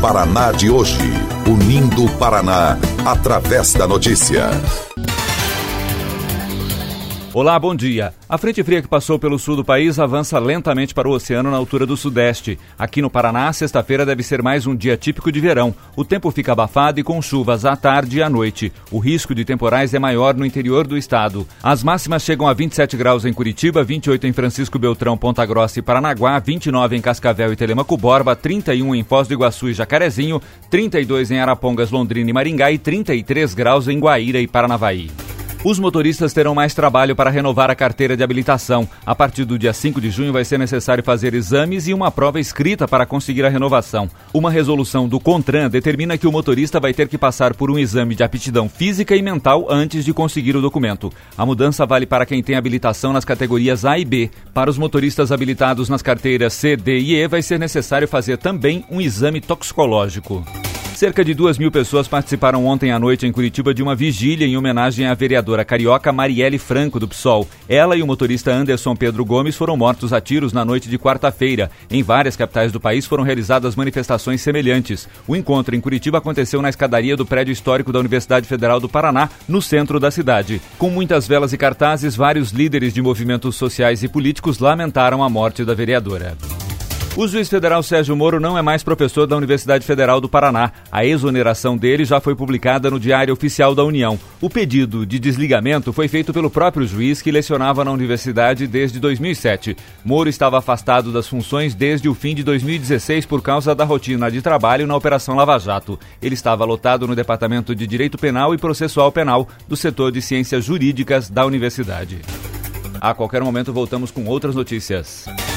Paraná de hoje. Unindo o Paraná, através da notícia. Olá, bom dia. A frente fria que passou pelo sul do país avança lentamente para o oceano na altura do sudeste. Aqui no Paraná, sexta-feira deve ser mais um dia típico de verão. O tempo fica abafado e com chuvas à tarde e à noite. O risco de temporais é maior no interior do estado. As máximas chegam a 27 graus em Curitiba, 28 em Francisco Beltrão, Ponta Grossa e Paranaguá, 29 em Cascavel e Telemaco Borba, 31 em Foz do Iguaçu e Jacarezinho, 32 em Arapongas, Londrina e Maringá e 33 graus em Guaíra e Paranavaí. Os motoristas terão mais trabalho para renovar a carteira de habilitação. A partir do dia 5 de junho vai ser necessário fazer exames e uma prova escrita para conseguir a renovação. Uma resolução do CONTRAN determina que o motorista vai ter que passar por um exame de aptidão física e mental antes de conseguir o documento. A mudança vale para quem tem habilitação nas categorias A e B. Para os motoristas habilitados nas carteiras C, D e E, vai ser necessário fazer também um exame toxicológico. Cerca de 2.000 pessoas participaram ontem à noite em Curitiba de uma vigília em homenagem à vereadora carioca Marielle Franco, do PSOL. Ela e o motorista Anderson Pedro Gomes foram mortos a tiros na noite de quarta-feira. Em várias capitais do país foram realizadas manifestações semelhantes. O encontro em Curitiba aconteceu na escadaria do prédio histórico da Universidade Federal do Paraná, no centro da cidade. Com muitas velas e cartazes, vários líderes de movimentos sociais e políticos lamentaram a morte da vereadora. O juiz federal Sérgio Moro não é mais professor da Universidade Federal do Paraná. A exoneração dele já foi publicada no Diário Oficial da União. O pedido de desligamento foi feito pelo próprio juiz que lecionava na universidade desde 2007. Moro estava afastado das funções desde o fim de 2016 por causa da rotina de trabalho na Operação Lava Jato. Ele estava lotado no Departamento de Direito Penal e Processual Penal do setor de Ciências Jurídicas da universidade. A qualquer momento voltamos com outras notícias.